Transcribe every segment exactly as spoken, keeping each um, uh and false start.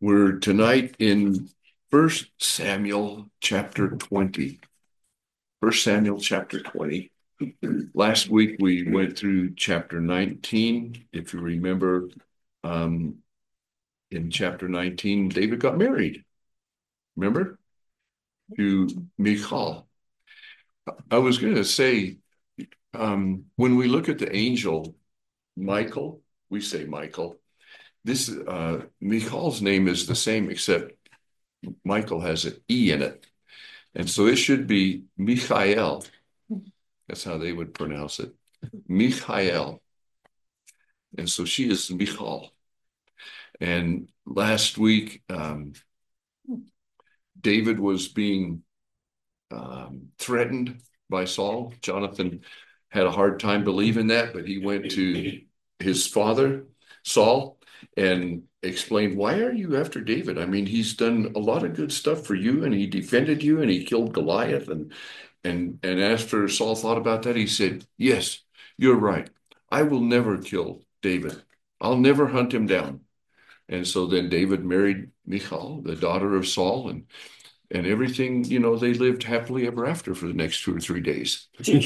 We're tonight in First Samuel chapter twenty. First Samuel chapter twenty. Last week we went through chapter nineteen. If you remember, um, in chapter nineteen, David got married. Remember? To Michal. I was going to say, um, when we look at the angel Michael, we say Michael. This uh, Michal's name is the same, except Michael has an E in it. And so it should be Michael. That's how they would pronounce it. Michael. And so she is Michal. And last week, um, David was being um, threatened by Saul. Jonathan had a hard time believing that, but he went to his father, Saul, and explained, why are you after David? I mean, he's done a lot of good stuff for you, and he defended you, and he killed Goliath. And and and after Saul thought about that, he said, yes, you're right. I will never kill David. I'll never hunt him down. And so then David married Michal, the daughter of Saul, and and everything, you know, they lived happily ever after for the next two or three days. Just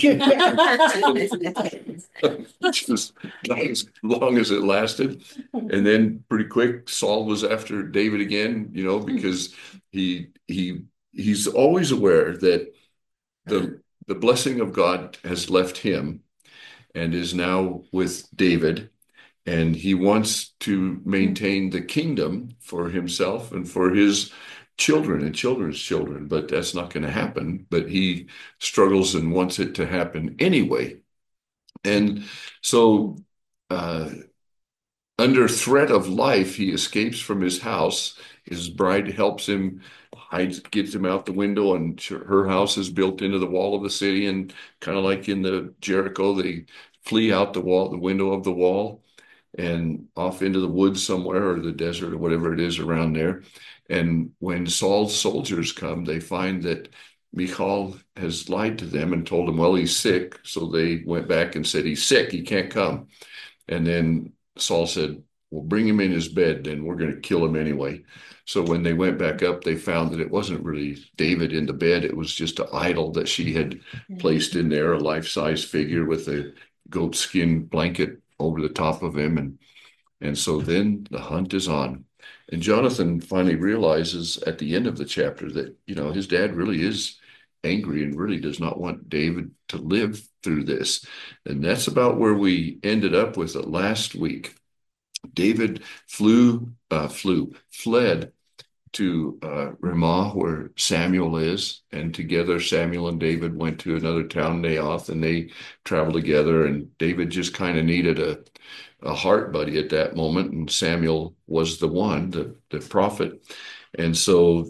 not as long as it lasted. And then pretty quick, Saul was after David again, you know, because he he he's always aware that the the blessing of God has left him and is now with David. And he wants to maintain the kingdom for himself and for his children and children's children, but that's not going to happen. But he struggles and wants it to happen anyway. And so, uh, under threat of life, he escapes from his house. His bride helps him, hides, gets him out the window, and her house is built into the wall of the city. And kind of like in the Jericho, they flee out the wall, the window of the wall, and off into the woods somewhere, or the desert, or whatever it is around there. And when Saul's soldiers come, they find that Michal has lied to them and told them, well, he's sick. So they went back and said, he's sick, he can't come. And then Saul said, well, bring him in his bed, then we're going to kill him anyway. So when they went back up, they found that it wasn't really David in the bed. It was just an idol that she had placed in there, a life-size figure with a goatskin blanket over the top of him. And and so then the hunt is on. And Jonathan finally realizes at the end of the chapter that, you know, his dad really is angry and really does not want David to live through this. And that's about where we ended up with it last week. David flew, uh, flew, fled to uh, Ramah, where Samuel is, and together Samuel and David went to another town, Naioth, and they traveled together. And David just kind of needed a a heart buddy at that moment, and Samuel was the one, the, the prophet. And so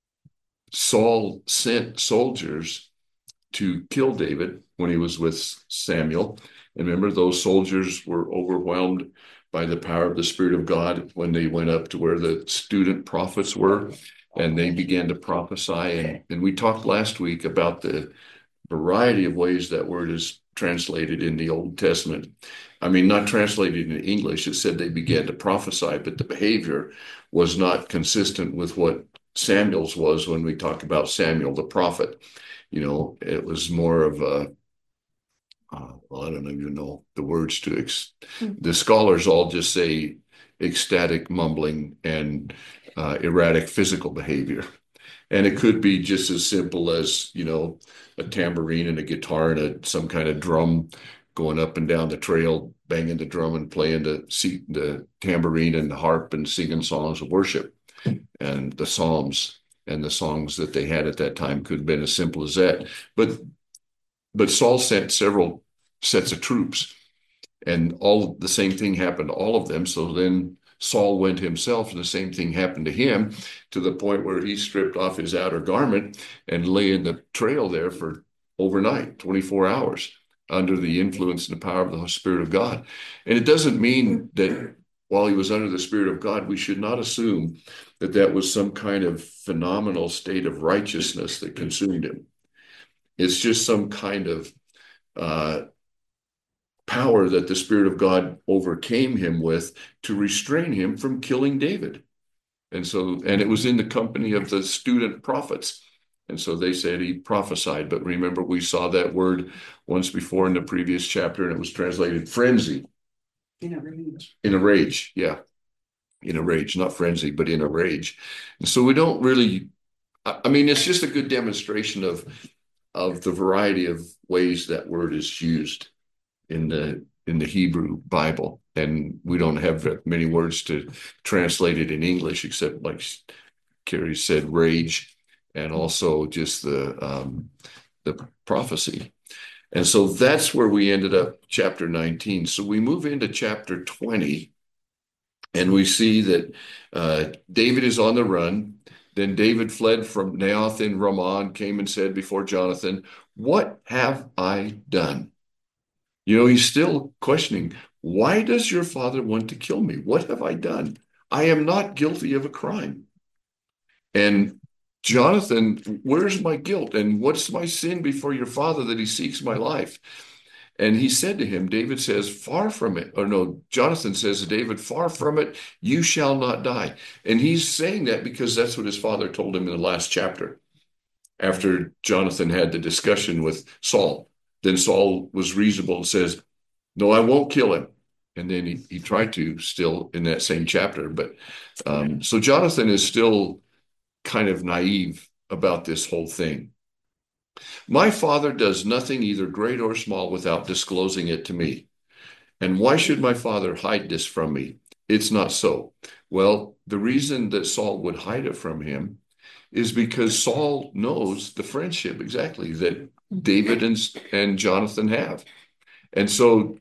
Saul sent soldiers to kill David when he was with Samuel. And remember, those soldiers were overwhelmed by the power of the Spirit of God when they went up to where the student prophets were, and they began to prophesy. And, and we talked last week about the variety of ways that word is translated in the Old Testament. I mean, not translated in English. It said they began to prophesy, but the behavior was not consistent with what Samuel's was when we talk about Samuel the prophet. You know, it was more of a, uh, well, I don't even know the words to, ex- the scholars all just say ecstatic mumbling and uh, erratic physical behavior. And it could be just as simple as, you know, a tambourine and a guitar and a, some kind of drum going up and down the trail, banging the drum and playing the, the tambourine and the harp and singing songs of worship. And the psalms and the songs that they had at that time could have been as simple as that. But but Saul sent several sets of troops, and all the same thing happened to all of them. So then Saul went himself, and the same thing happened to him, to the point where he stripped off his outer garment and lay in the trail there for overnight, twenty-four hours, under the influence and the power of the Spirit of God. And it doesn't mean that while he was under the Spirit of God, we should not assume that that was some kind of phenomenal state of righteousness that consumed him. It's just some kind of uh, power that the Spirit of God overcame him with to restrain him from killing David. And so, and it was in the company of the student prophets. And so they said he prophesied. But remember, we saw that word once before in the previous chapter, and it was translated frenzy. In a rage. In a rage, yeah. In a rage, not frenzy, but in a rage. And so we don't really, I mean, it's just a good demonstration of of the variety of ways that word is used in the in the Hebrew Bible. And we don't have many words to translate it in English, except like Carrie said, rage, and also just the um, the prophecy. And so that's where we ended up, chapter nineteen. So we move into chapter twenty, and we see that uh, David is on the run. Then David fled from Naioth in Ramah and came and said before Jonathan, "What have I done?" You know, he's still questioning, why does your father want to kill me? What have I done? I am not guilty of a crime. And Jonathan, where's my guilt? And what's my sin before your father that he seeks my life? And he said to him, David says, far from it. Or no, Jonathan says to David, far from it, you shall not die. And he's saying that because that's what his father told him in the last chapter, after Jonathan had the discussion with Saul. Then Saul was reasonable and says, no, I won't kill him. And then he, he tried to still in that same chapter. But um, so Jonathan is still kind of naive about this whole thing. My father does nothing either great or small without disclosing it to me. And why should my father hide this from me? It's not so. Well, the reason that Saul would hide it from him is because Saul knows the friendship exactly that David and, and Jonathan have. And so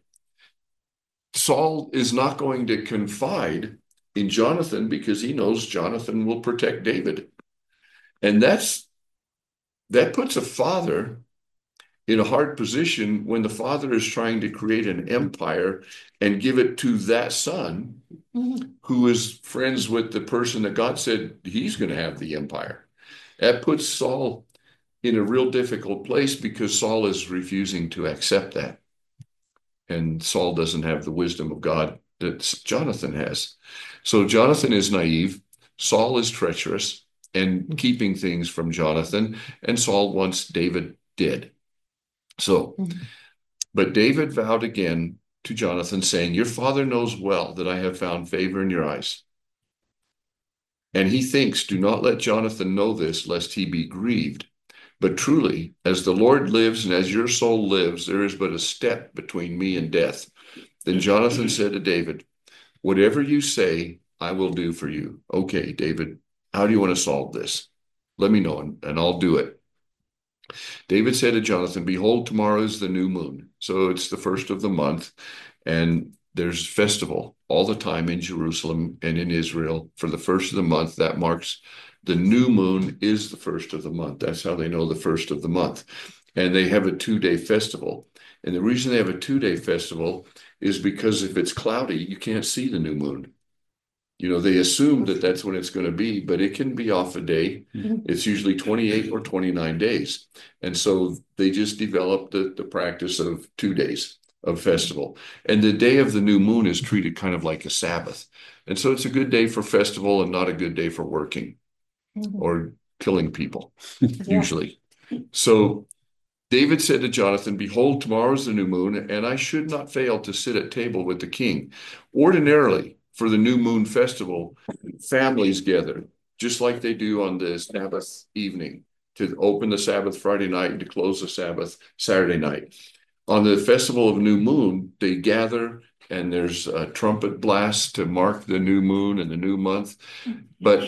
Saul is not going to confide in Jonathan because he knows Jonathan will protect David. And that's that puts a father in a hard position when the father is trying to create an empire and give it to that son mm-hmm. who is friends with the person that God said he's going to have the empire. That puts Saul in a real difficult place because Saul is refusing to accept that. And Saul doesn't have the wisdom of God that Jonathan has. So Jonathan is naive. Saul is treacherous and keeping things from Jonathan. And Saul wants David dead. So, but David vowed again to Jonathan, saying, your father knows well that I have found favor in your eyes. And he thinks, do not let Jonathan know this, lest he be grieved. But truly, as the Lord lives and as your soul lives, there is but a step between me and death. Then Jonathan said to David, whatever you say, I will do for you. Okay, David, how do you want to solve this? Let me know, and, and I'll do it. David said to Jonathan, behold, tomorrow is the new moon. So it's the first of the month, and there's festival all the time in Jerusalem and in Israel for the first of the month. That marks the new moon is the first of the month. That's how they know the first of the month. And they have a two-day festival. And the reason they have a two-day festival is because if it's cloudy, you can't see the new moon. You know, they assume that that's when it's going to be, but it can be off a day. Mm-hmm. It's usually twenty-eight or twenty-nine days. And so they just developed the, the practice of two days of festival. And the day of the new moon is treated kind of like a Sabbath. And so it's a good day for festival and not a good day for working mm-hmm. or killing people, yeah. usually. So David said to Jonathan, behold, tomorrow is the new moon, and I should not fail to sit at table with the king. Ordinarily, for the new moon festival, families gather, just like they do on the Sabbath evening, to open the Sabbath Friday night and to close the Sabbath Saturday night. On the festival of new moon, they gather, and there's a trumpet blast to mark the new moon and the new month. But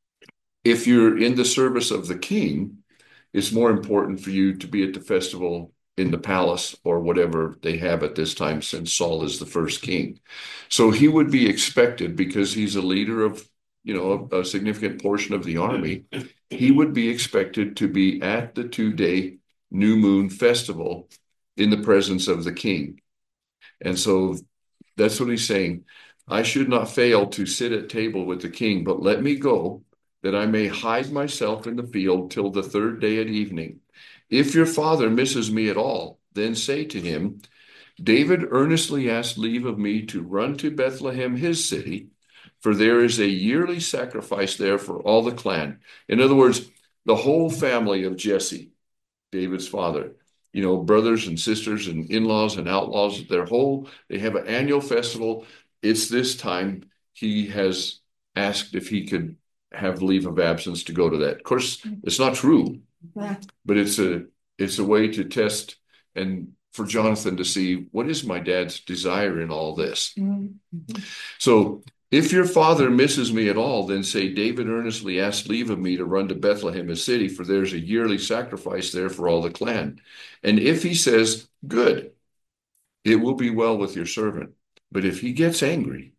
if you're in the service of the king, it's more important for you to be at the festival in the palace or whatever they have at this time, since Saul is the first king. So he would be expected, because he's a leader of, you know, a, a significant portion of the army, he would be expected to be at the two-day new moon festival in the presence of the king. And so that's what he's saying. I should not fail to sit at table with the king, but let me go, that I may hide myself in the field till the third day at evening. If your father misses me at all, then say to him, David earnestly asked leave of me to run to Bethlehem, his city, for there is a yearly sacrifice there for all the clan. In other words, the whole family of Jesse, David's father, you know, brothers and sisters and in-laws and outlaws, their whole, they have an annual festival. It's this time he has asked if he could have leave of absence to go to that. Of course, it's not true, but it's a it's a way to test and for Jonathan to see what is my dad's desire in all this. Mm-hmm. So if your father misses me at all, then say, David earnestly asked leave of me to run to Bethlehem, his city, for there's a yearly sacrifice there for all the clan. And if he says, good, it will be well with your servant. But if he gets angry,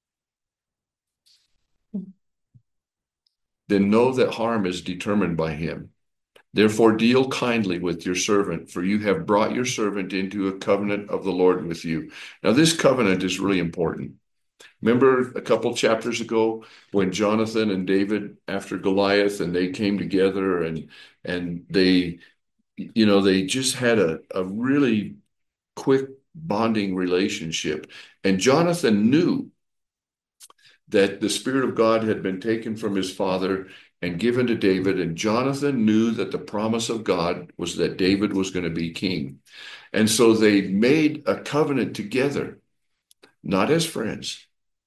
then know that harm is determined by him. Therefore, deal kindly with your servant, for you have brought your servant into a covenant of the Lord with you. Now, this covenant is really important. Remember a couple chapters ago when Jonathan and David, after Goliath, and they came together and and they, you know, they just had a, a really quick bonding relationship. And Jonathan knew that the Spirit of God had been taken from his father and given to David. And Jonathan knew that the promise of God was that David was going to be king. And so they made a covenant together, not as friends,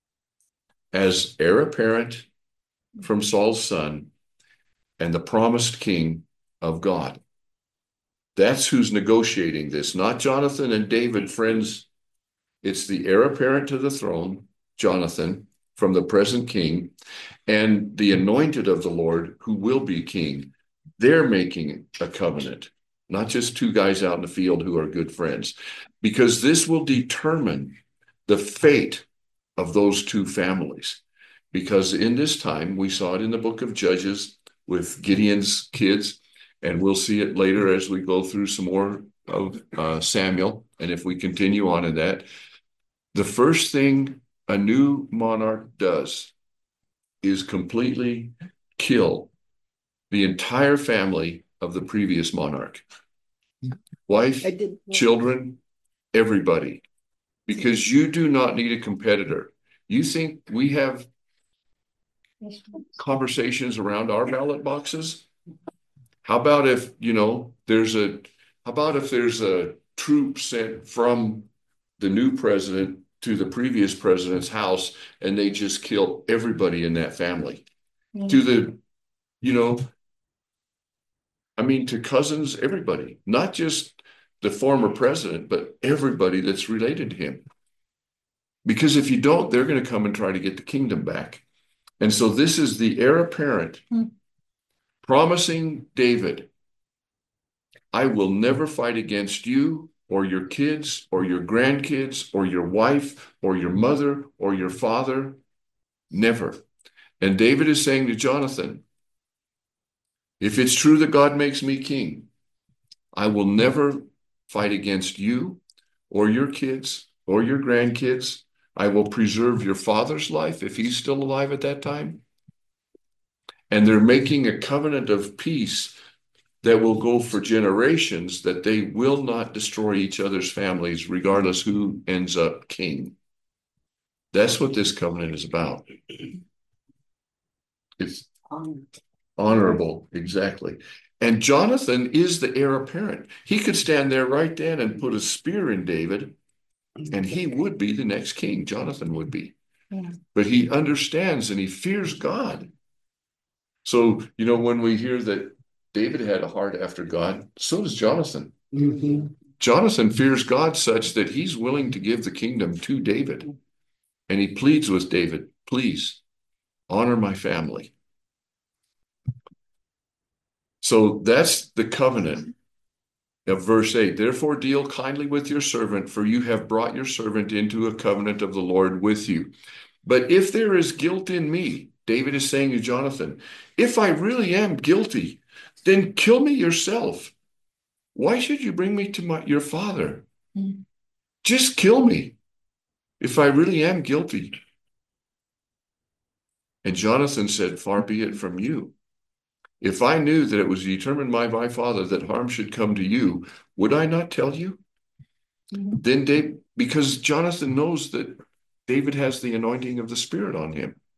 as heir apparent from Saul's son and the promised king of God. That's who's negotiating this, not Jonathan and David, friends. It's the heir apparent to the throne, Jonathan, from the present king, and the anointed of the Lord, who will be king. They're making a covenant, not just two guys out in the field who are good friends, because this will determine the fate of those two families. Because in this time, we saw it in the book of Judges with Gideon's kids, and we'll see it later as we go through some more of uh, Samuel. And if we continue on in that, the first thing a new monarch does is completely kill the entire family of the previous monarch. Wife, children, everybody. Because you do not need a competitor. You think we have conversations around our ballot boxes? How about if, you know, there's a, how about if there's a troop sent from the new president to the previous president's house and they just kill everybody in that family? Mm-hmm. To the, you know, I mean, to cousins, everybody, not just the former president, but everybody that's related to him. Because if you don't, they're going to come and try to get the kingdom back. And so this is the heir apparent mm-hmm. promising David, I will never fight against you or your kids or your grandkids or your wife or your mother or your father. Never. And David is saying to Jonathan, if it's true that God makes me king, I will never fight against you or your kids or your grandkids. I will preserve your father's life if he's still alive at that time. And they're making a covenant of peace that will go for generations, that they will not destroy each other's families, regardless who ends up king. That's what this covenant is about. It's honorable, exactly. And Jonathan is the heir apparent. He could stand there right then and put a spear in David, and he would be the next king. Jonathan would be. Yeah. But he understands and he fears God. So, you know, when we hear that David had a heart after God, so does Jonathan. Mm-hmm. Jonathan fears God such that he's willing to give the kingdom to David. And he pleads with David, please honor my family. So that's the covenant of verse eight. Therefore deal kindly with your servant, for you have brought your servant into a covenant of the Lord with you. But if there is guilt in me, David is saying to Jonathan, if I really am guilty, then kill me yourself. Why should you bring me to my, your father? Mm. Just kill me if I really am guilty. And Jonathan said, far be it from you. If I knew that it was determined by my father that harm should come to you, would I not tell you? Mm-hmm. Then Dave, because Jonathan knows that David has the anointing of the Spirit on him.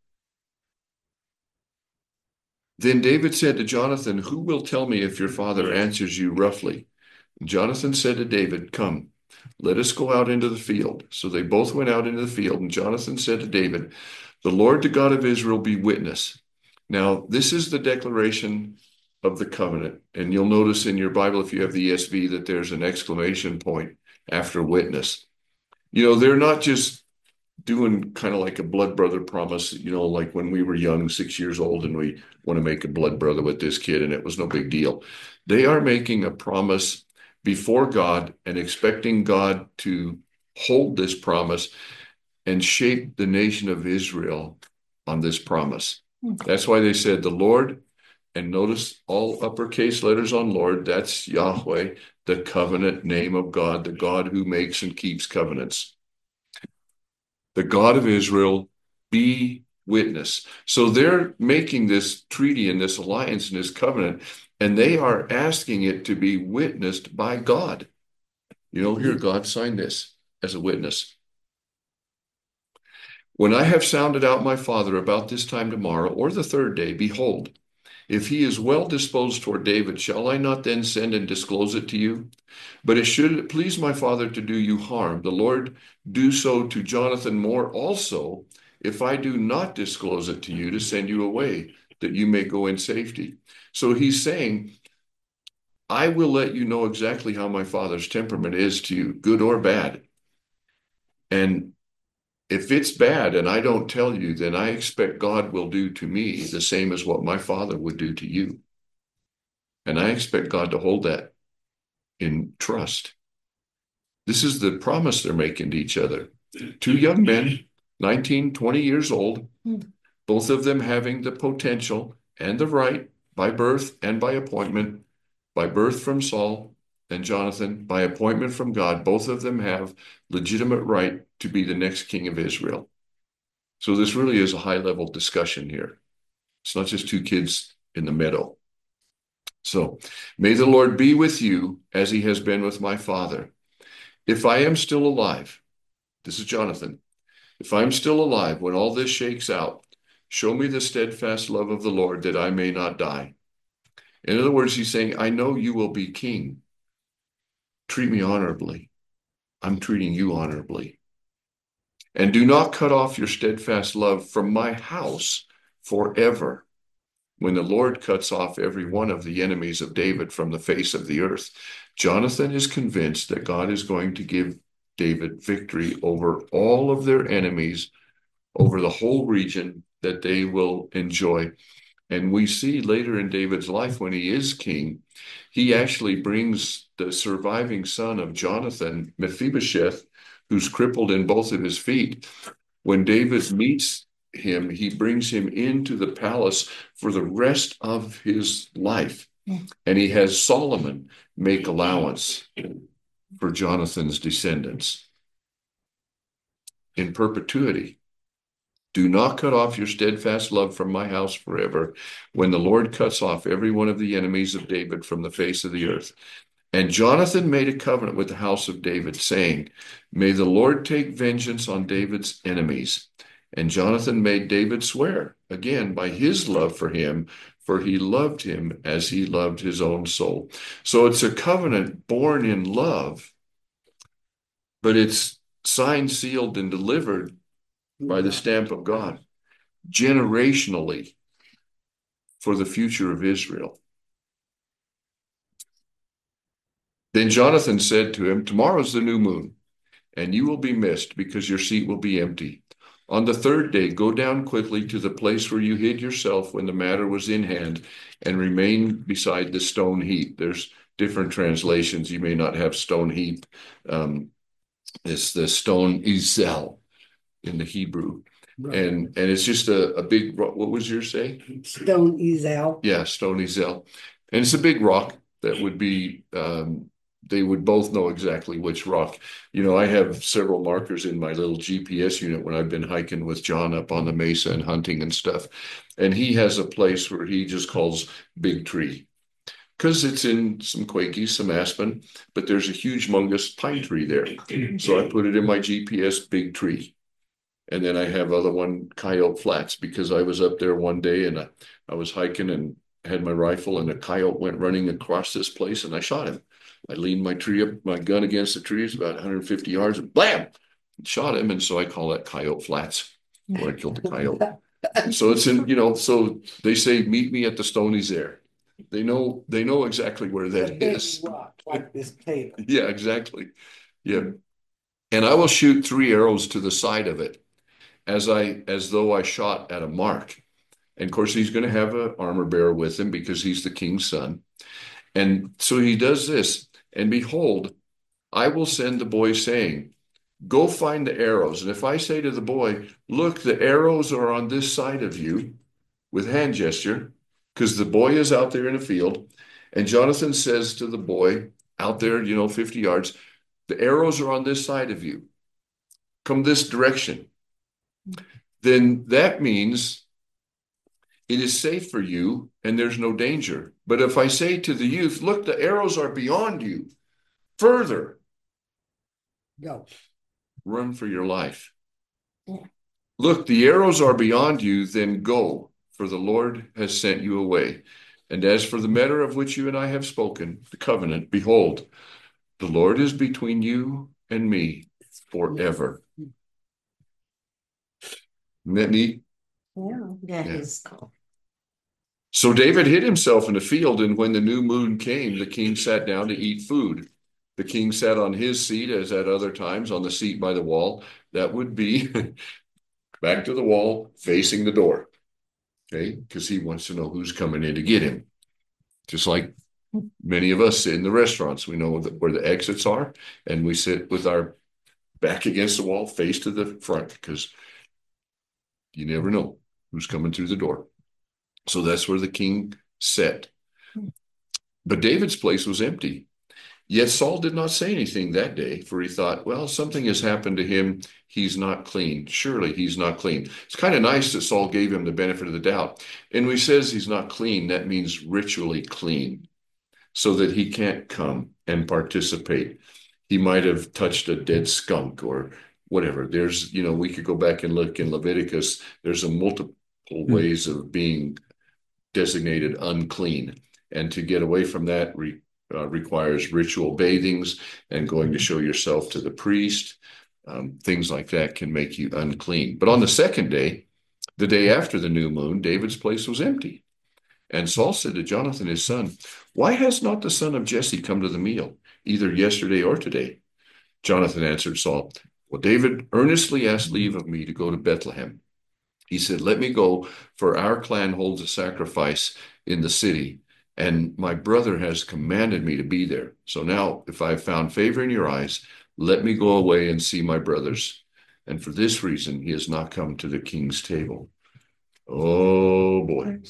Then David said to Jonathan, who will tell me if your father answers you roughly? And Jonathan said to David, come, let us go out into the field. So they both went out into the field, and Jonathan said to David, the Lord, the God of Israel, be witness. Now, this is the declaration of the covenant. And you'll notice in your Bible, if you have the E S V, that there's an exclamation point after witness. You know, they're not just doing kind of like a blood brother promise, you know, like when we were young, six years old, and we want to make a blood brother with this kid, and it was no big deal. They are making a promise before God and expecting God to hold this promise and shape the nation of Israel on this promise. That's why they said the Lord, and notice all uppercase letters on Lord, that's Yahweh, the covenant name of God, the God who makes and keeps covenants. The God of Israel, be witness. So they're making this treaty and this alliance and this covenant, and they are asking it to be witnessed by God. You know, here, God signed this as a witness. When I have sounded out my father about this time tomorrow or the third day, behold, if he is well disposed toward David, shall I not then send and disclose it to you? But it should please my father to do you harm, the Lord do so to Jonathan more also, if I do not disclose it to you to send you away, that you may go in safety. So he's saying, I will let you know exactly how my father's temperament is to you, good or bad. And if it's bad and I don't tell you, then I expect God will do to me the same as what my father would do to you. And I expect God to hold that in trust. This is the promise they're making to each other. Two young men, nineteen, twenty years old, both of them having the potential and the right by birth and by appointment, by birth from Saul and Jonathan, by appointment from God, both of them have legitimate right to be the next king of Israel. So this really is a high-level discussion here. It's not just two kids in the meadow. So, may the Lord be with you as he has been with my father. If I am still alive, this is Jonathan, if I'm still alive when all this shakes out, show me the steadfast love of the Lord that I may not die. In other words, he's saying, I know you will be king. Treat me honorably. I'm treating you honorably. And do not cut off your steadfast love from my house forever. When the Lord cuts off every one of the enemies of David from the face of the earth, Jonathan is convinced that God is going to give David victory over all of their enemies, over the whole region that they will enjoy. And we see later in David's life, when he is king, he actually brings the surviving son of Jonathan, Mephibosheth, who's crippled in both of his feet. When David meets him, he brings him into the palace for the rest of his life. And he has Solomon make allowance for Jonathan's descendants in perpetuity. Do not cut off your steadfast love from my house forever, when the Lord cuts off every one of the enemies of David from the face of the earth. And Jonathan made a covenant with the house of David, saying, may the Lord take vengeance on David's enemies. And Jonathan made David swear, again, by his love for him, for he loved him as he loved his own soul. So it's a covenant born in love, but it's signed, sealed, and delivered by the stamp of God, generationally, for the future of Israel. Then Jonathan said to him, tomorrow's the new moon, and you will be missed because your seat will be empty. On the third day, go down quickly to the place where you hid yourself when the matter was in hand, and remain beside the stone heap. There's different translations. You may not have stone heap. Um, it's the stone Ezel in the Hebrew. Right. And and it's just a, a big, what was yours say? Stone Ezel. Yeah, stone Ezel. And it's a big rock that would be, um, they would both know exactly which rock. You know, I have several markers in my little G P S unit when I've been hiking with John up on the mesa and hunting and stuff. And he has a place where he just calls Big Tree, because it's in some Quakies, some aspen, but there's a huge, humongous pine tree there. So I put it in my G P S, Big Tree. And then I have other one, Coyote Flats, because I was up there one day and I, I was hiking and had my rifle and a coyote went running across this place and I shot him. I leaned my tree up, my gun against the tree, it's about one hundred fifty yards, and blam, shot him. And so I call that Coyote Flats, where I killed the coyote. So it's in, you know, so they say, meet me at the Stonies there. They know, they know exactly where that is. Rock, like this table. Yeah, exactly. Yeah. And I will shoot three arrows to the side of it as I, as though I shot at a mark. And of course, he's going to have an armor bearer with him because he's the king's son. And so he does this. And behold, I will send the boy saying, go find the arrows. And if I say to the boy, look, the arrows are on this side of you with hand gesture, because the boy is out there in the field. And Jonathan says to the boy out there, you know, fifty yards, the arrows are on this side of you. Come this direction. Then that means it is safe for you and there's no danger. But if I say to the youth, look, the arrows are beyond you, further, Go. run for your life. Yeah. Look, the arrows are beyond you, then go, for the Lord has sent you away. And as for the matter of which you and I have spoken, the covenant, behold, the Lord is between you and me forever. Isn't that neat? Yeah, that Yeah. is cool. So David hid himself in the field, and when the new moon came, the king sat down to eat food. The king sat on his seat, as at other times, on the seat by the wall. That would be back to the wall, facing the door. Okay, because he wants to know who's coming in to get him. Just like many of us in the restaurants, we know where the exits are, and we sit with our back against the wall, face to the front, because you never know who's coming through the door. So that's where the king sat. But David's place was empty. Yet Saul did not say anything that day, for he thought, well, something has happened to him. He's not clean. Surely he's not clean. It's kind of nice that Saul gave him the benefit of the doubt. And when he says he's not clean, that means ritually clean, so that he can't come and participate. He might have touched a dead skunk or whatever. There's, you know, we could go back and look in Leviticus. There's a multiple ways of being designated unclean. And to get away from that re, uh, requires ritual bathings and going to show yourself to the priest. Um, things like that can make you unclean. But on the second day, the day after the new moon, David's place was empty. And Saul said to Jonathan, his son, why has not the son of Jesse come to the meal, either yesterday or today? Jonathan answered Saul, well, David earnestly asked leave of me to go to Bethlehem. He said, let me go, for our clan holds a sacrifice in the city, and my brother has commanded me to be there. So now, if I have found favor in your eyes, let me go away and see my brothers. And for this reason, he has not come to the king's table. Oh, boy.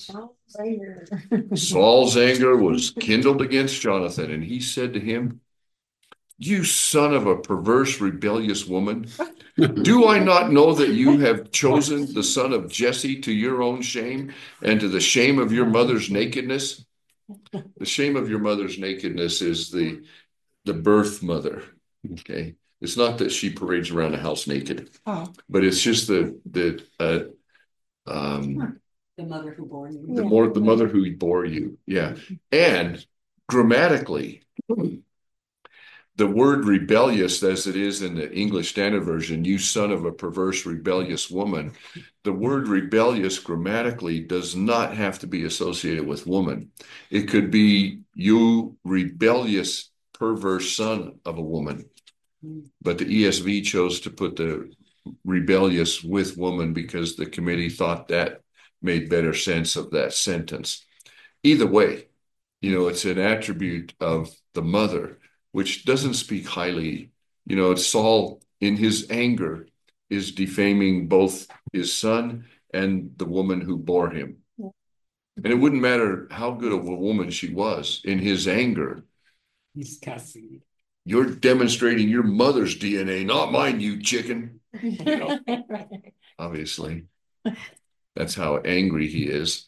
Saul's anger was kindled against Jonathan, and he said to him, you son of a perverse, rebellious woman, do I not know that you have chosen the son of Jesse to your own shame and to the shame of your mother's nakedness? The shame of your mother's nakedness is the, the birth mother, okay? It's not that she parades around the house naked, Oh. but it's just the, the, uh, um, The mother who bore you. the more, the mother who bore you, yeah. And grammatically, the word rebellious, as it is in the English Standard Version, you son of a perverse, rebellious woman, the word rebellious grammatically does not have to be associated with woman. It could be you rebellious, perverse son of a woman. But the E S V chose to put the rebellious with woman because the committee thought that made better sense of that sentence. Either way, you know, it's an attribute of the mother, which doesn't speak highly. You know, it's Saul in his anger is defaming both his son and the woman who bore him. Yeah. And it wouldn't matter how good of a woman she was. In his anger, he's cussing. You're demonstrating your mother's D N A, not mine, you chicken. You know, obviously, that's how angry he is.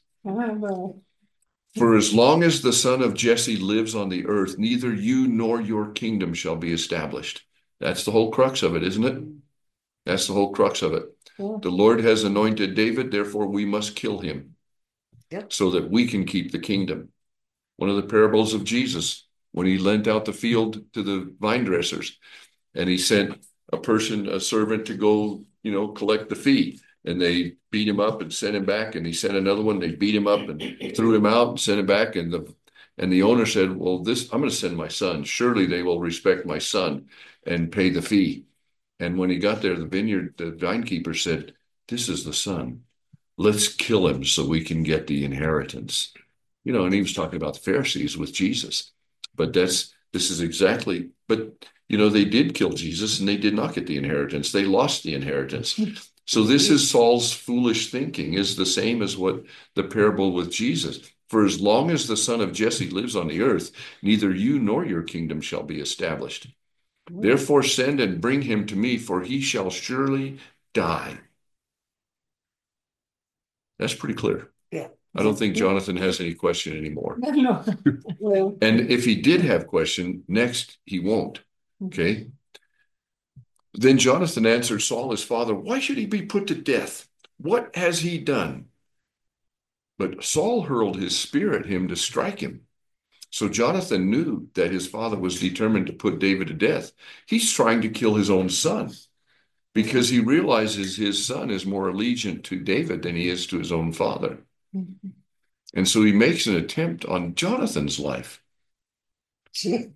For as long as the son of Jesse lives on the earth, neither you nor your kingdom shall be established. That's the whole crux of it, isn't it? That's the whole crux of it. Yeah. The Lord has anointed David, therefore we must kill him Yep. so that we can keep the kingdom. One of the parables of Jesus, when he lent out the field to the vine dressers, and he sent a person, a servant, to go, you know, collect the fee. And they beat him up and sent him back. And he sent another one. They beat him up and threw him out and sent him back. And the and the owner said, well, this, I'm going to send my son. Surely they will respect my son and pay the fee. And when he got there, the vineyard, the vinekeeper said, this is the son. Let's kill him so we can get the inheritance. You know, and he was talking about the Pharisees with Jesus. But that's, this is exactly, but, you know, they did kill Jesus and they did not get the inheritance. They lost the inheritance. So this is Saul's foolish thinking, is the same as what the parable with Jesus. For as long as the son of Jesse lives on the earth, neither you nor your kingdom shall be established. Therefore send and bring him to me, for he shall surely die. That's pretty clear. Yeah. I don't think Jonathan has any question anymore. No. Well, And if he did have question, next he won't. Okay. Then Jonathan answered Saul his father, why should he be put to death? What has he done? But Saul hurled his spear at him to strike him. So Jonathan knew that his father was determined to put David to death. He's trying to kill his own son because he realizes his son is more allegiant to David than he is to his own father. And so he makes an attempt on Jonathan's life. gee.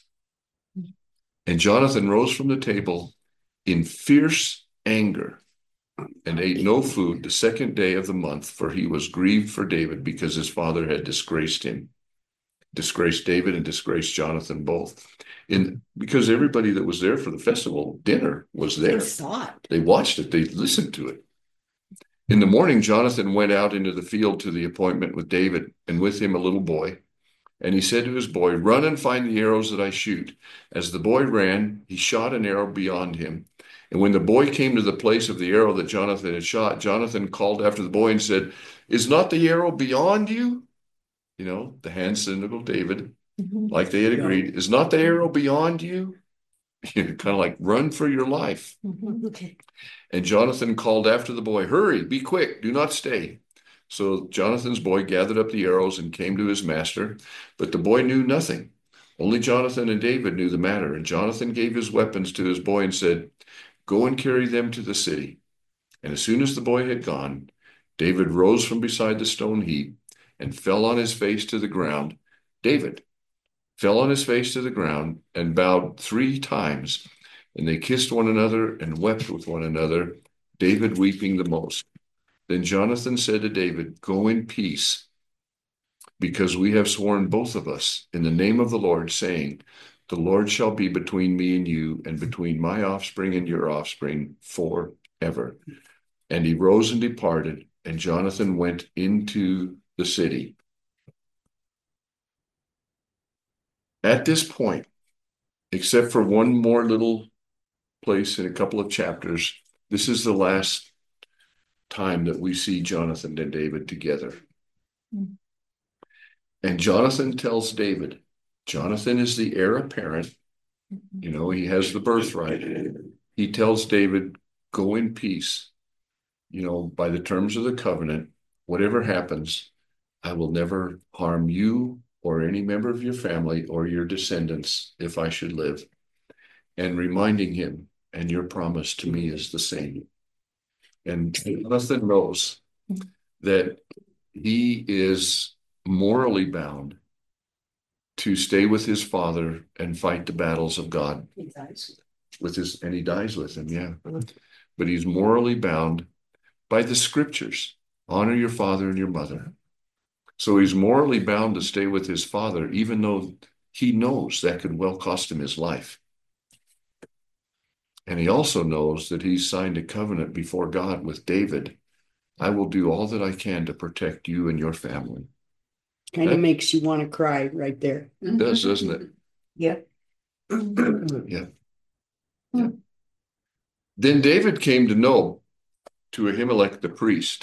And Jonathan rose from the table in fierce anger and ate no food the second day of the month, for he was grieved for David because his father had disgraced him. Disgraced David and disgraced Jonathan both. In, because everybody that was there for the festival dinner was there. They saw it. They watched it. They listened to it. In the morning, Jonathan went out into the field to the appointment with David, and with him a little boy. And he said to his boy, run and find the arrows that I shoot. As the boy ran, he shot an arrow beyond him. And when the boy came to the place of the arrow that Jonathan had shot, Jonathan called after the boy and said, is not the arrow beyond you? You know, the hand signal of David, like they had agreed. Is not the arrow beyond you? Kind of like, run for your life. Okay. And Jonathan called after the boy, hurry, be quick, do not stay. So Jonathan's boy gathered up the arrows and came to his master, but the boy knew nothing. Only Jonathan and David knew the matter. And Jonathan gave his weapons to his boy and said, go and carry them to the city. And as soon as the boy had gone, David rose from beside the stone heap and fell on his face to the ground. David fell on his face to the ground and bowed three times. And they kissed one another and wept with one another, David weeping the most. Then Jonathan said to David, go in peace, because we have sworn both of us in the name of the Lord, saying, the Lord shall be between me and you, and between my offspring and your offspring forever. And he rose and departed, and Jonathan went into the city. At this point, except for one more little place in a couple of chapters, this is the last time that we see Jonathan and David together. Mm. And Jonathan tells David, Jonathan is the heir apparent. Mm-hmm. You know, he has the birthright. He tells David, go in peace. You know, by the terms of the covenant, whatever happens, I will never harm you or any member of your family or your descendants if I should live. And reminding him, and your promise to me is the same. And Jonathan knows that he is morally bound to stay with his father and fight the battles of God. He dies. With his, and he dies with him, yeah. But he's morally bound by the scriptures. Honor your father and your mother. So he's morally bound to stay with his father, even though he knows that could well cost him his life. And he also knows that he's signed a covenant before God with David. I will do all that I can to protect you and your family. Kind of makes you want to cry right there. It does, doesn't it? Yeah. Yeah. Yeah. Then David came to know to Ahimelech the priest.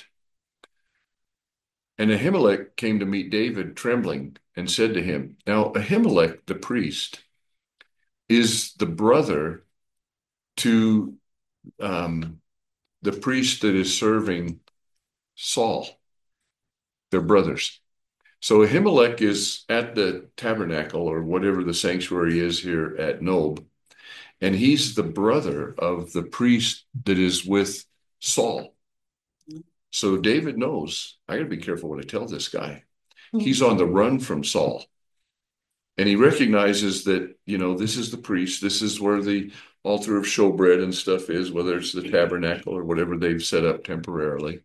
And Ahimelech came to meet David trembling and said to him, now Ahimelech the priest is the brother to um, the priest that is serving Saul. They're brothers. So Ahimelech is at the tabernacle or whatever the sanctuary is here at Nob, and he's the brother of the priest that is with Saul. So David knows, I got to be careful what I tell this guy. He's on the run from Saul. And he recognizes that, you know, this is the priest. This is where the altar of showbread and stuff is, whether it's the tabernacle or whatever they've set up temporarily.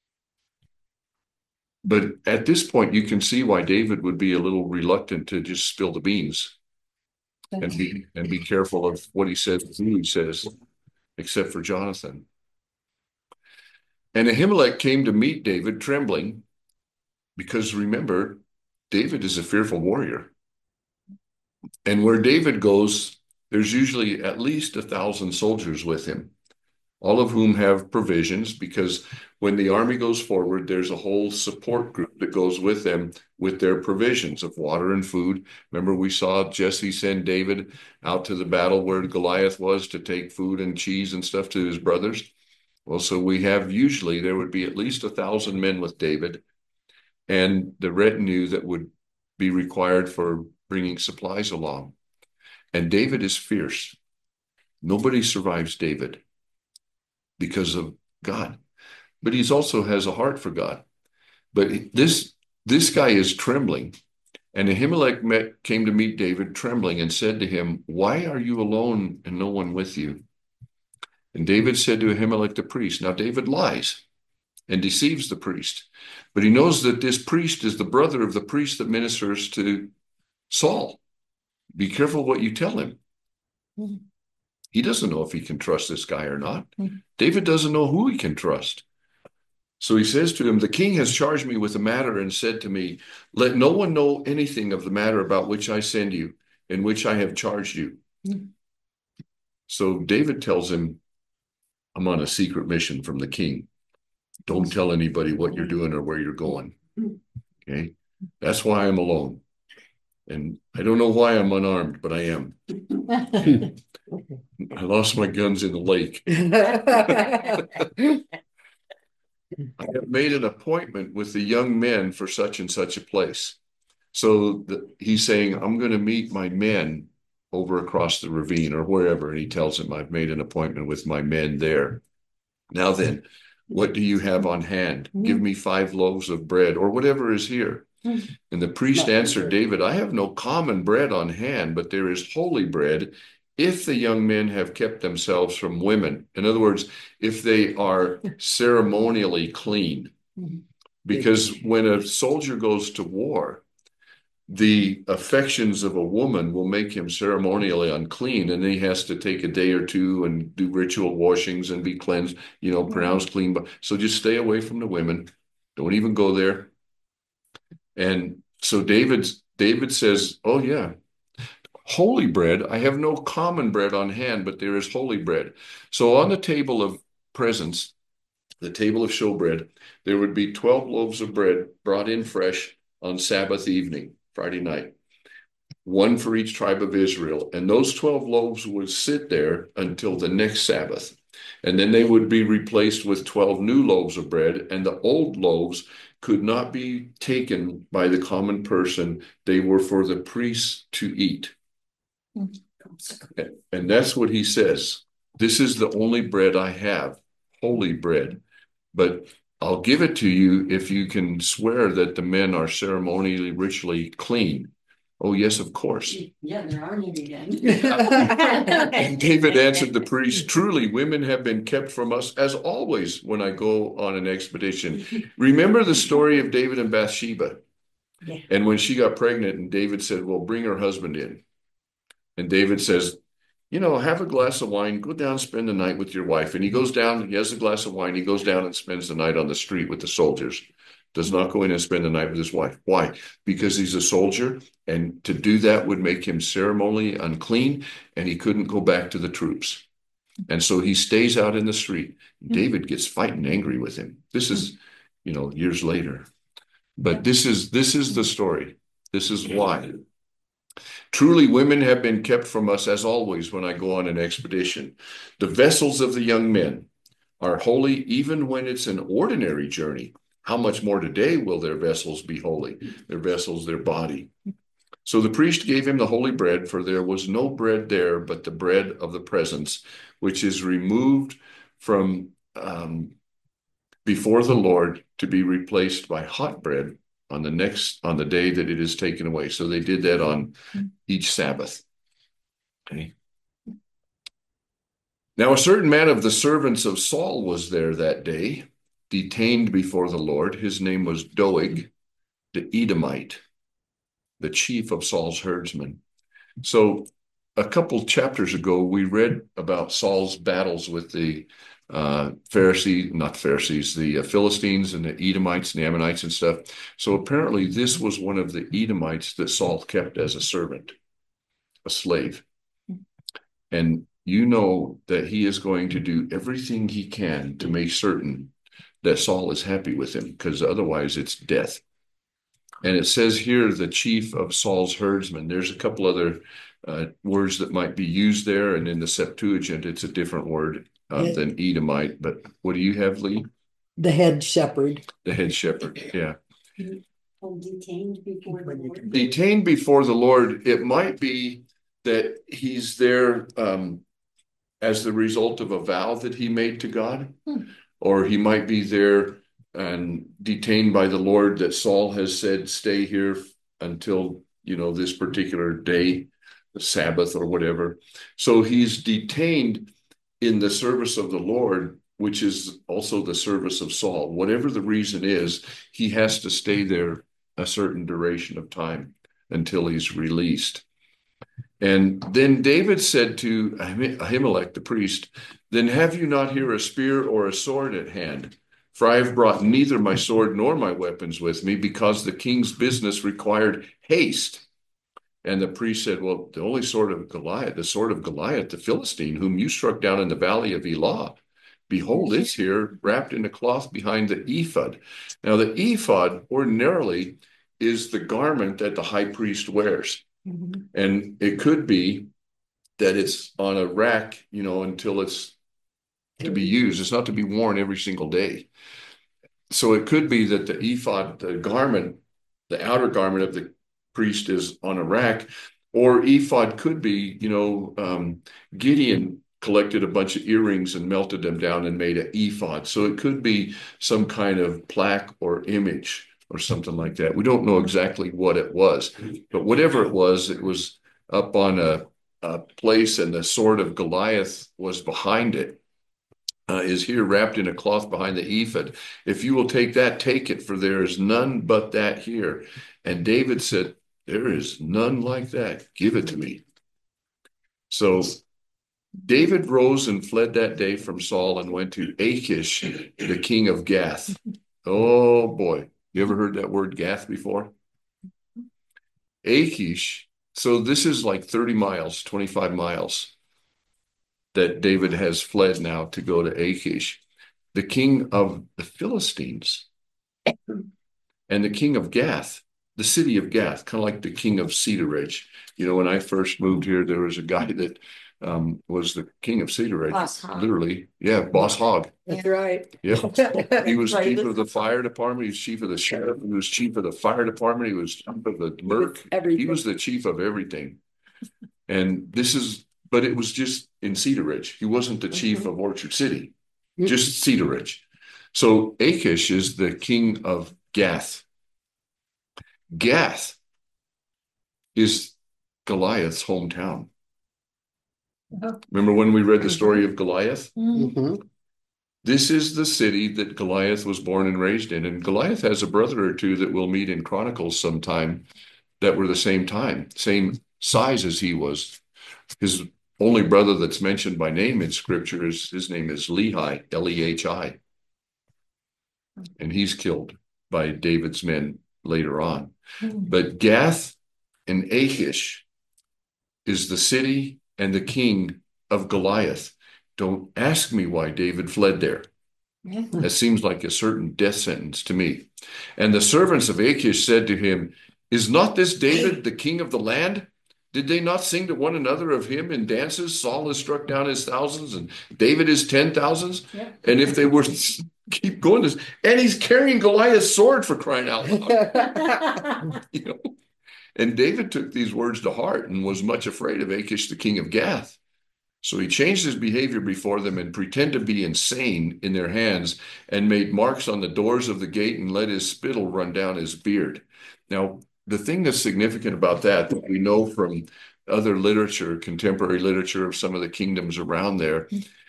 But at this point, you can see why David would be a little reluctant to just spill the beans and be and be careful of what he says, who he says, except for Jonathan. And Ahimelech came to meet David trembling, because remember, David is a fearful warrior. And where David goes, there's usually at least a thousand soldiers with him, all of whom have provisions, because when the army goes forward, there's a whole support group that goes with them with their provisions of water and food. Remember, we saw Jesse send David out to the battle where Goliath was to take food and cheese and stuff to his brothers. Well, so we have usually there would be at least a thousand men with David and the retinue that would be required for bringing supplies along. And David is fierce. Nobody survives David because of God. But he also has a heart for God. But this, this guy is trembling. And Ahimelech met, came to meet David trembling and said to him, "Why are you alone and no one with you?" And David said to Ahimelech the priest, now David lies and deceives the priest, but he knows that this priest is the brother of the priest that ministers to Saul. Be careful what you tell him. Mm-hmm. He doesn't know if he can trust this guy or not. Mm-hmm. David doesn't know who he can trust. So he says to him, "The king has charged me with the matter and said to me, let no one know anything of the matter about which I send you, in which I have charged you." Mm-hmm. So David tells him, "I'm on a secret mission from the king. Don't tell anybody what you're doing or where you're going." Okay? That's why I'm alone. And I don't know why I'm unarmed, but I am. I lost my guns in the lake. I have made an appointment with the young men for such and such a place. So the, he's saying, I'm going to meet my men over across the ravine or wherever. And he tells him, I've made an appointment with my men there. Now then, what do you have on hand? Mm-hmm. Give me five loaves of bread or whatever is here. Mm-hmm. And the priest Not answered David, I have no common bread on hand, but there is holy bread if the young men have kept themselves from women. In other words, if they are ceremonially clean. Mm-hmm. Because when a soldier goes to war, the affections of a woman will make him ceremonially unclean, and he has to take a day or two and do ritual washings and be cleansed, you know, pronounced clean. So just stay away from the women. Don't even go there. And so David, David says, oh yeah, holy bread. I have no common bread on hand, but there is holy bread. So on the table of presence, the table of showbread, there would be twelve loaves of bread brought in fresh on Sabbath evening, Friday night, one for each tribe of Israel. And those twelve loaves would sit there until the next Sabbath. And then they would be replaced with twelve new loaves of bread. And the old loaves could not be taken by the common person. They were for the priests to eat. And that's what he says. This is the only bread I have, holy bread. But I'll give it to you if you can swear that the men are ceremonially, ritually clean. Oh, yes, of course. Yeah, there are any again. And David answered the priest, truly, women have been kept from us as always when I go on an expedition. Remember the story of David and Bathsheba? Yeah. And when she got pregnant and David said, well, bring her husband in. And David says, you know, have a glass of wine, go down, spend the night with your wife. And he goes down, he has a glass of wine, he goes down and spends the night on the street with the soldiers. Does not go in and spend the night with his wife. Why? Because he's a soldier, and to do that would make him ceremonially unclean, and he couldn't go back to the troops. And so he stays out in the street. David gets fighting angry with him. This is, you know, years later. But this is this is the story. This is why. Truly, women have been kept from us as always when I go on an expedition. The vessels of the young men are holy even when it's an ordinary journey. How much more today will their vessels be holy? Their vessels, their body. So the priest gave him the holy bread, for there was no bread there but the bread of the presence, which is removed from um, before the Lord to be replaced by hot bread on the next on the day that it is taken away. So they did that on each Sabbath. Okay. Now a certain man of the servants of Saul was there that day, detained before the Lord. His name was Doeg, the Edomite, the chief of Saul's herdsmen. So a couple chapters ago, we read about Saul's battles with the uh, Pharisees, not Pharisees, the uh, Philistines and the Edomites and the Ammonites and stuff. So apparently this was one of the Edomites that Saul kept as a servant, a slave. And you know that he is going to do everything he can to make certain that Saul is happy with him, because otherwise it's death. And it says here, the chief of Saul's herdsmen. There's a couple other uh, words that might be used there. And in the Septuagint, it's a different word uh, yeah. than Edomite. But what do you have, Lee? The head shepherd. The head shepherd, yeah. Oh, detained before the Lord. Detained before the Lord. It might be that he's there um, as the result of a vow that he made to God. Hmm. Or he might be there and detained by the Lord, that Saul has said, stay here until, you know, this particular day, the Sabbath or whatever. So he's detained in the service of the Lord, which is also the service of Saul. Whatever the reason is, he has to stay there a certain duration of time until he's released. And then David said to Ahimelech, the priest, then have you not here a spear or a sword at hand? For I have brought neither my sword nor my weapons with me, because the king's business required haste. And the priest said, well, the only sword of Goliath, the sword of Goliath, the Philistine, whom you struck down in the valley of Elah, behold, it's here wrapped in a cloth behind the ephod. Now, the ephod ordinarily is the garment that the high priest wears. Mm-hmm. And it could be that it's on a rack, you know, until it's to be used. It's not to be worn every single day. So it could be that the ephod, the garment, the outer garment of the priest is on a rack, or ephod could be, you know, um, Gideon collected a bunch of earrings and melted them down and made an ephod. So it could be some kind of plaque or image or something like that. We don't know exactly what it was, but whatever it was, it was up on a, a place, and the sword of Goliath was behind it. Uh, is here wrapped in a cloth behind the ephod. If you will take that, take it, for there is none but that here. And David said, there is none like that. Give it to me. So David rose and fled that day from Saul and went to Achish, the king of Gath. Oh boy. You ever heard that word Gath before? Achish. So this is like thirty miles, twenty-five miles. That David has fled now to go to Achish, the king of the Philistines, and the king of Gath, the city of Gath, kind of like the king of Cedar Ridge. You know, when I first moved here, there was a guy that um, was the king of Cedar Ridge, Boss Hogg. Literally. Yeah, Boss Hogg. That's right. Yep. He was Right. chief of the fire department. He was chief of the sheriff. He was chief of the fire department. He was chief of the Merc. Everything. He was the chief of everything. And this is, but it was just in Cedar Ridge. He wasn't the chief mm-hmm. of Orchard City, mm-hmm. just Cedar Ridge. So Achish is the king of Gath. Gath is Goliath's hometown. Oh. Remember when we read the story of Goliath? Mm-hmm. This is the city that Goliath was born and raised in. And Goliath has a brother or two that we'll meet in Chronicles sometime that were the same time, same size as he was. His only brother that's mentioned by name in scripture is, his name is Lehi, L E H I. And he's killed by David's men later on. Mm-hmm. But Gath and Achish is the city and the king of Goliath. Don't ask me why David fled there. Mm-hmm. That seems like a certain death sentence to me. And the servants of Achish said to him, is not this David the king of the land? Did they not sing to one another of him in dances? Saul has struck down his thousands and David his ten thousands. Yeah. And if they were keep going this, and he's carrying Goliath's sword for crying out loud. You know? And David took these words to heart and was much afraid of Achish, the king of Gath. So he changed his behavior before them and pretended to be insane in their hands and made marks on the doors of the gate and let his spittle run down his beard. Now, the thing that's significant about that, that we know from other literature, contemporary literature of some of the kingdoms around there,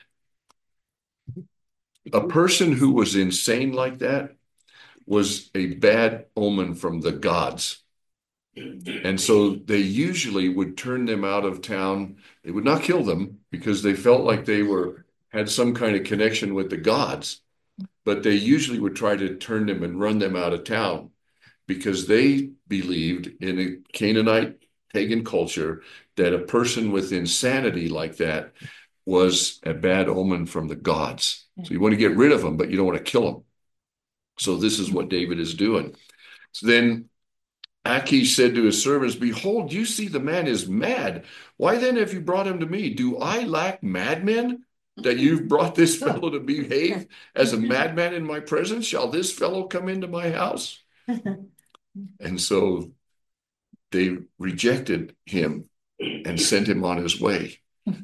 a person who was insane like that was a bad omen from the gods. And so they usually would turn them out of town. They would not kill them because they felt like they were had some kind of connection with the gods, but they usually would try to turn them and run them out of town because they believed in a Canaanite pagan culture that a person with insanity like that was a bad omen from the gods. So you want to get rid of them, but you don't want to kill them. So this is what David is doing. So then Achish said to his servants, behold, you see the man is mad. Why then have you brought him to me? Do I lack madmen that you've brought this fellow to behave as a madman in my presence? Shall this fellow come into my house? And so they rejected him and sent him on his way.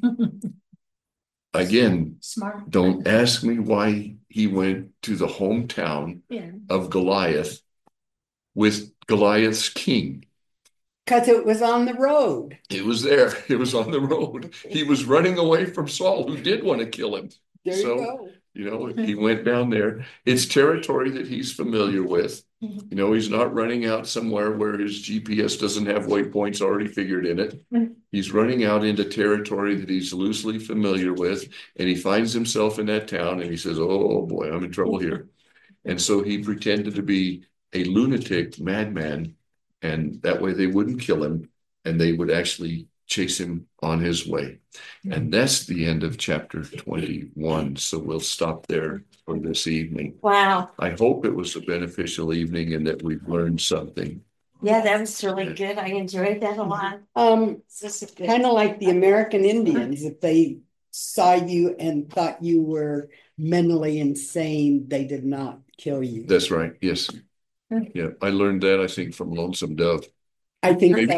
Again, Smart. don't ask me why he went to the hometown Yeah. of Goliath with Goliath's king. Because it was on the road. It was there. It was on the road. He was running away from Saul, who did want to kill him. There So, you go. You know, he went down there. It's territory that he's familiar with. You know, he's not running out somewhere where his G P S doesn't have waypoints already figured in it. He's running out into territory that he's loosely familiar with, and he finds himself in that town, and he says, oh boy, I'm in trouble here. And so he pretended to be a lunatic madman, and that way they wouldn't kill him, and they would actually chase him on his way. And that's the end of chapter twenty-one. So we'll stop there for this evening. Wow. I hope it was a beneficial evening and that we've learned something. Yeah, that was really good. I enjoyed that a lot. Um, This is good. kind of like the American Indians, if they saw you and thought you were mentally insane, they did not kill you. That's right. Yes. Yeah, I learned that, I think, from Lonesome Dove. I think Maybe.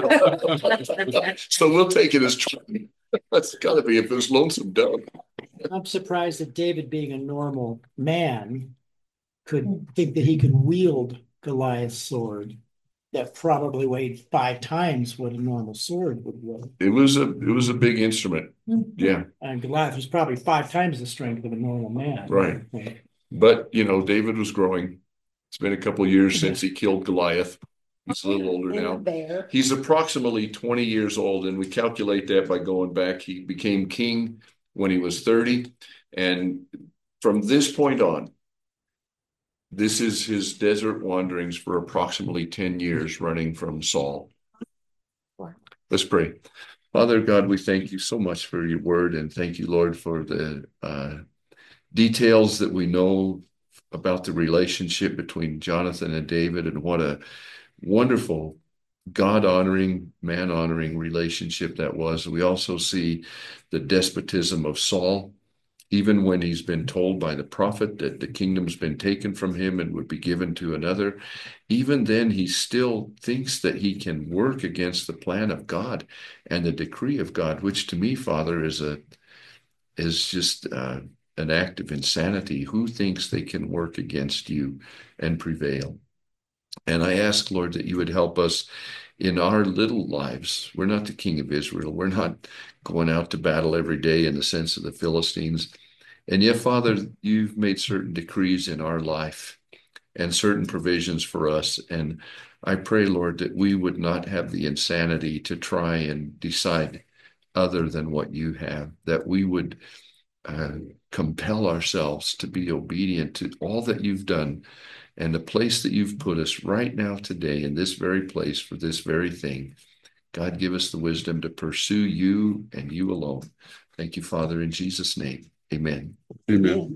so. So we'll take it as true. That's got to be if it's Lonesome Dove. I'm surprised that David, being a normal man, could think that he could wield Goliath's sword that probably weighed five times what a normal sword would weigh. It was a it was a big instrument. Yeah. And Goliath was probably five times the strength of a normal man. Right. But you know, David was growing. It's been a couple of years since he killed Goliath. He's a little older And a now. bear. He's approximately twenty years old, and we calculate that by going back. He became king when he was thirty. And from this point on, this is his desert wanderings for approximately ten years, running from Saul. Let's pray. Father God, we thank you so much for your word, and thank you, Lord, for the uh, details that we know about the relationship between Jonathan and David, and what a wonderful God-honoring, man-honoring relationship that was. We also see the despotism of Saul, even when he's been told by the prophet that the kingdom's been taken from him and would be given to another. Even then, he still thinks that he can work against the plan of God and the decree of God, which to me, Father, is a is just uh, an act of insanity. Who thinks they can work against you and prevail? And I ask, Lord, that you would help us in our little lives. We're not the king of Israel. We're not going out to battle every day in the sense of the Philistines. And yet, Father, you've made certain decrees in our life and certain provisions for us. And I pray, Lord, that we would not have the insanity to try and decide other than what you have, that we would uh, compel ourselves to be obedient to all that you've done and the place that you've put us right now today in this very place for this very thing. God, give us the wisdom to pursue you and you alone. Thank you, Father, in Jesus' name. Amen. Amen.